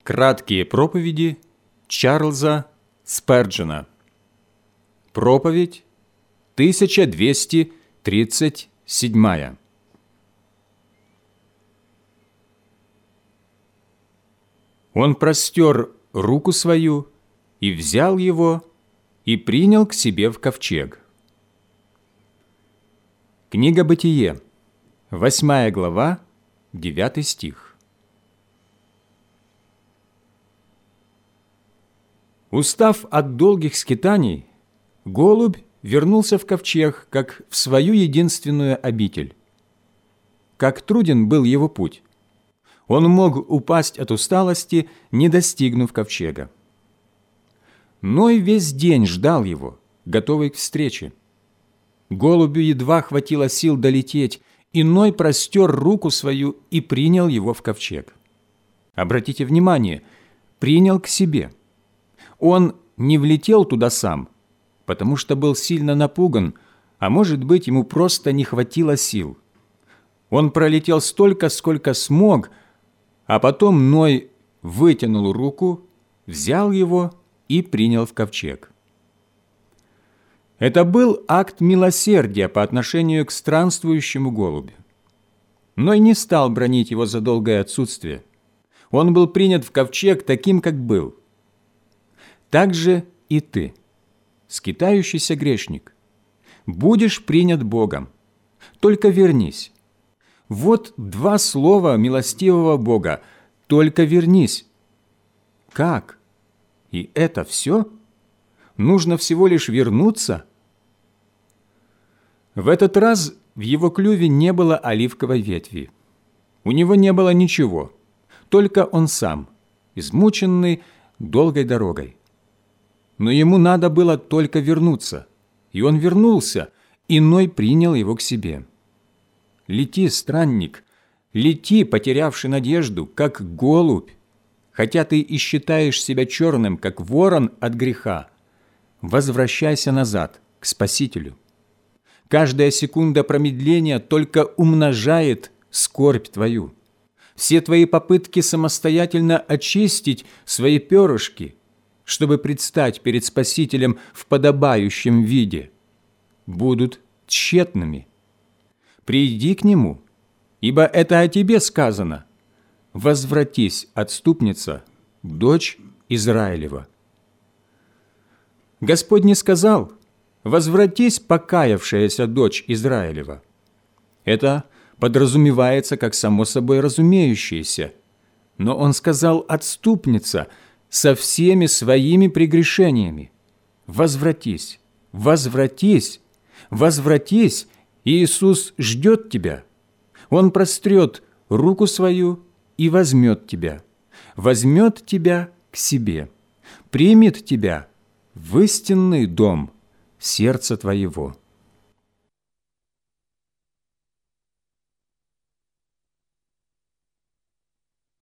Краткие проповеди Чарльза Сперджена. Проповедь 1237. Он простер руку свою и взял его, и принял к себе в ковчег. Книга Бытие, 8 глава, 9 стих. Устав от долгих скитаний, голубь вернулся в ковчег, как в свою единственную обитель. Как труден был его путь. Он мог упасть от усталости, не достигнув ковчега. Ной весь день ждал его, готовый к встрече. Голубю едва хватило сил долететь, и Ной простер руку свою и принял его в ковчег. Обратите внимание, принял к себе. Он не влетел туда сам, потому что был сильно напуган, а может быть, ему просто не хватило сил. Он пролетел столько, сколько смог, а потом Ной вытянул руку, взял его и принял в ковчег. Это был акт милосердия по отношению к странствующему голубю. Ной не стал бранить его за долгое отсутствие. Он был принят в ковчег таким, как был. Так же и ты, скитающийся грешник, будешь принят Богом. Только вернись. Вот два слова милостивого Бога. Только вернись. Как? И это все? Нужно всего лишь вернуться? В этот раз в его клюве не было оливковой ветви. У него не было ничего, только он сам, измученный долгой дорогой. Но ему надо было только вернуться, и он вернулся, и Ной принял его к себе. Лети, странник, лети, потерявший надежду, как голубь, хотя ты и считаешь себя черным, как ворон от греха. Возвращайся назад, к Спасителю. Каждая секунда промедления только умножает скорбь твою. Все твои попытки самостоятельно очистить свои перышки, чтобы предстать перед Спасителем в подобающем виде, будут тщетными. Приди к Нему, ибо это о тебе сказано. Возвратись, отступница, дочь Израилева. Господь не сказал: возвратись, покаявшаяся дочь Израилева. Это подразумевается как само собой разумеющееся. Но Он сказал: отступница, со всеми своими прегрешениями. Возвратись, возвратись, возвратись, Иисус ждет тебя. Он прострет руку свою и возьмет тебя к себе, примет тебя в истинный дом сердца твоего.